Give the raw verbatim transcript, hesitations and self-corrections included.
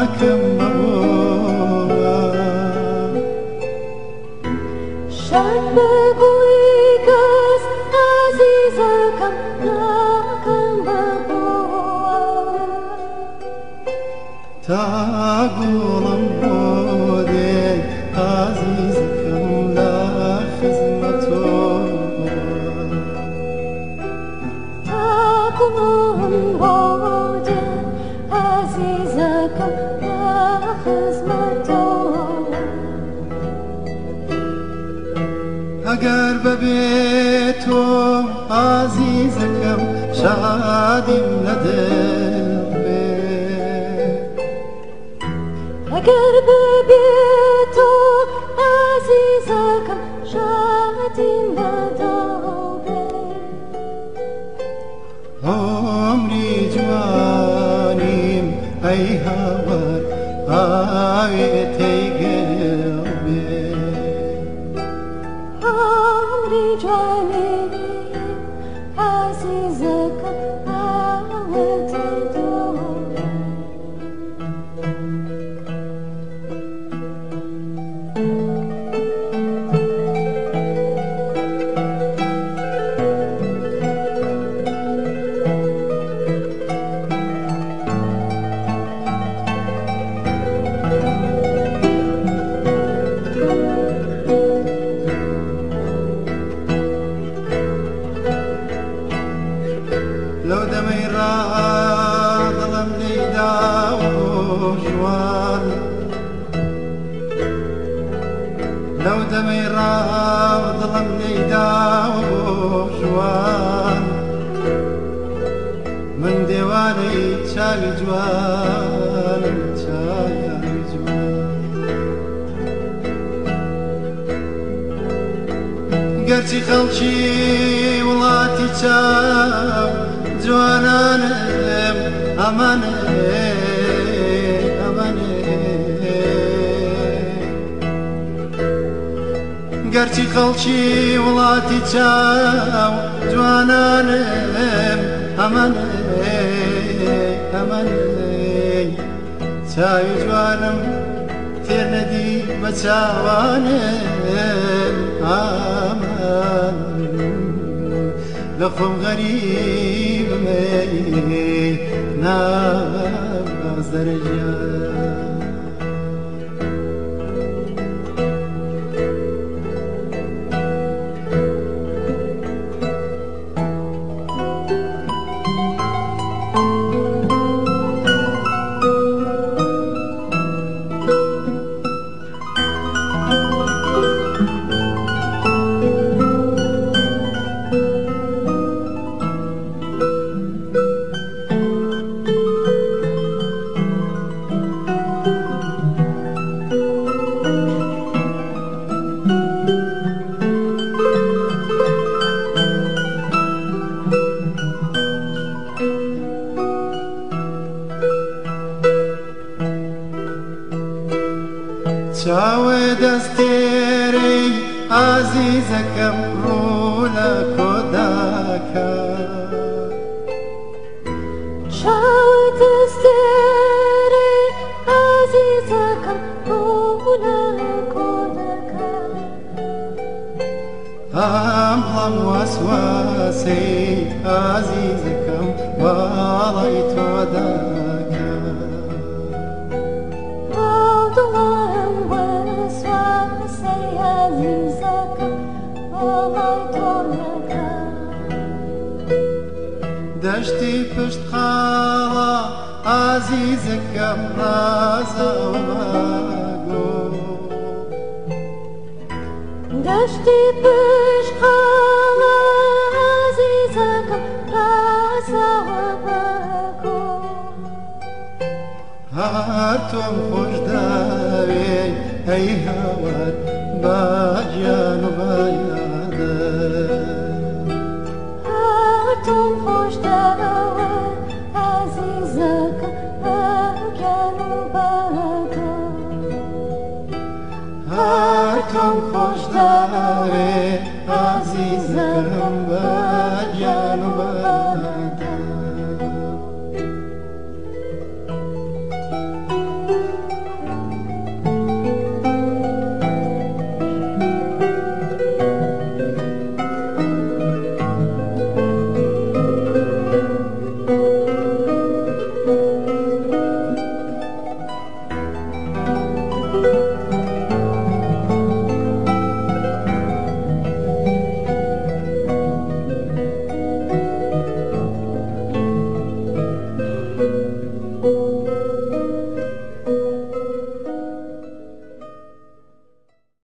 ناکەم بەوە شەرت بگوی کەس عەزیزەکەم ناکەم بەوە تا گوڵم بۆ دێ عەزیزەکەم لە خزمەتۆ تا گوڵم بۆ دێ عەزیزەکەم لە خزمەتۆ ئەگەر بەبێ تۆ عەزیزەکەم شادیم لە دڵ بێ ئەگەر ببێ تۆ عەزیزەکەم شادیم لە دڵ بێ عمری جوانیم ئەی هاوار ئاوێتەی گەڵ بێ عمری جوانیم عەزیزەکەم ئاوێتەی دڵ بێ لەو دەمەی ڕادڵم لێیداوە ژوان لەو دەمەی ڕادڵم لێیداوە ژوان من دێوانەی چاوی جوانم چاوی جوان گەرچی خەڵکی وڵاتی چاو جوانانم ئەمانێ ئەمانێ گەرچی خەڵکی وڵاتی چاو جوانانم ئەمانێ ئەمانێ چاوی جوانم تێر نەدی بە چاوانم ئامان لە خۆم غەریبمەی نازدەرە ژیان چاوە دەستێرەی عەزیزەکەم ڕوو لە کۆداکە چاوە دەستێرەی عەزیزەکەم ڕوو لە کۆداکە ئەم هەڵ وەسواسەی عەزیزەکەم باڵای تۆ داکە دەشتی پشت خاڵە عەزیزەکەم ڕازەوە ماگۆ دەشتی پشت خاڵە عەزیزەکەم ڕازەوە ماگۆ هەر تۆم خۆش داوێ ئەی هاوار با گیان و با یادە تۆم خۆش داوە عەزیزەکەم بەگیان و بەدە هەر تۆم خۆش داوێ عەزیزەکەم بە گیان و بە